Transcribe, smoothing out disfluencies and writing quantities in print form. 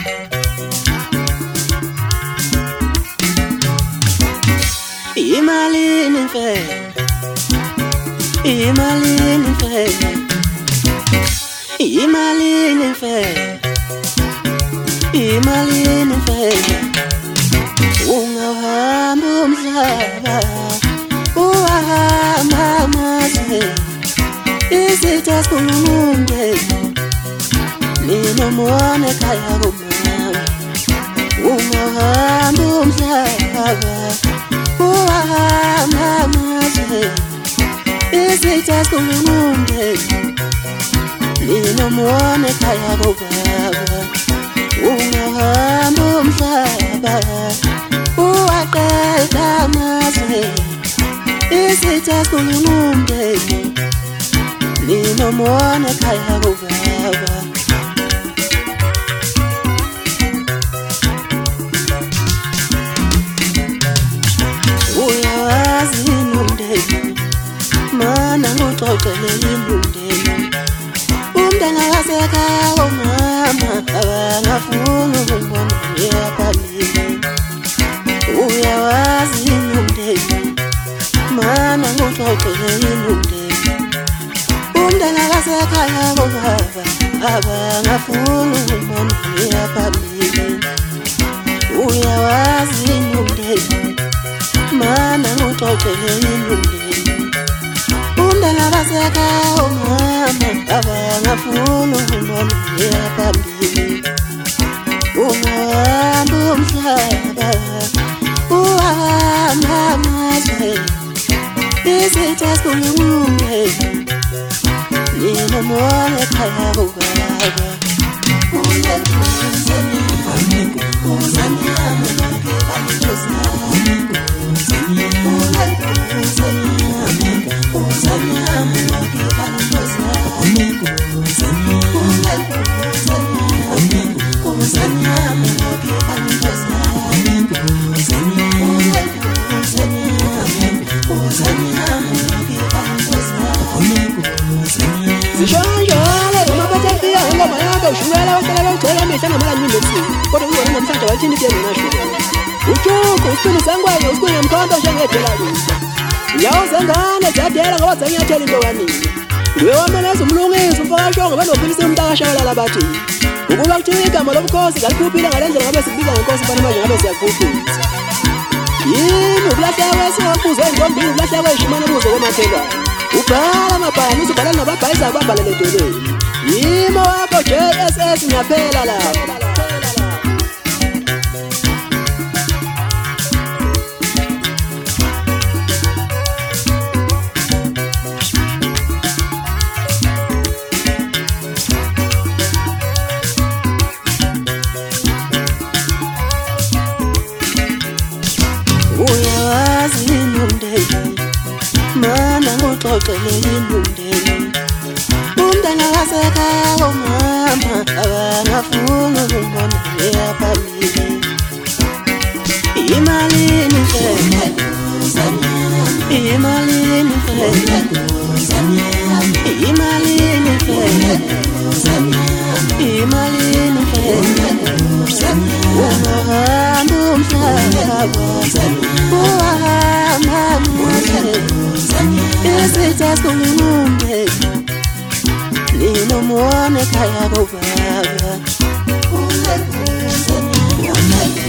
Imalini mfela, imalini mfela, imalini mfela, imalini mfela. Ungahamba umhlaba uhamba amazwe, isitha sikhulumundeni ninomona ekhaya komama. Ungahamba umhlaba uhamba amazwe, isitha sikhulumundeni ninomona ekhaya kobaba. Ungahamba umhlaba uwaqeda amazwe, isitha sikhulumundeni ninomona ekhaya kobaba. Uyawazi umndeni mana nguxoxele umndeni, umntana wasekhaya komama abangafuni ukubona ngiyaphambili. Uyawazi umndeni mana nguxoxele umndeni, umntana wasekhaya kobaba abangafuni ukubona ngiyaphambili. Uyawazi umndeni mana nguxoxele umndeni, umntana wasekhaya komama abangafuni ukubona ngiyaphambili. Ungahamba umhlaba uhamba amazwe, isitha sikhulumundeni ninomona ekhaya kobaba. Zishonjalo ngomaphathafika ngoma yakho ushumela wahlala bawugcela mihla ngamala ngimbesi, kodwa kuyona namhlanje wathini ithi nginasho ujuku usipini sangwayo usipini mkhonto njengedela kusa. Uyawuzengane zadela ngoba zenyathela into kanini, ngwewameneza umlungisi umfakashongo benophilisa umntakashawalala bathi ukuba kuthiwa igama lobukhosi ngalikhuphile ngale ndlela ngabe sibiza ngenkosi mfana manje ngabe siyakhuphisa. Yini ukulahleka kwesiwabuzo engombini ukulahleka kweshimane buzo komakhelwane, ubhala amabhayani uzubhala nababhayiza ababhalele edolweni. Yimo wakho JSS ngiyaphela lapha. Uyawazi umndeni mana nguxoxele umndeni, umntana wasekhaya komama abangafuni ukubona ngiyaphambili. Imalini mfela, imalini mfela, imalini mfela, imalini mfela. Ungahamba umhlaba uhamba amazwe, isitha sikhulumundeni ninomona ekhaya kobaba.